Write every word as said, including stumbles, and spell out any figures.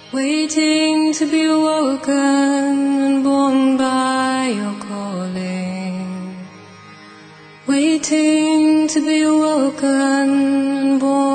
waiting to be awoken and born by your calling, waiting to be awoken and born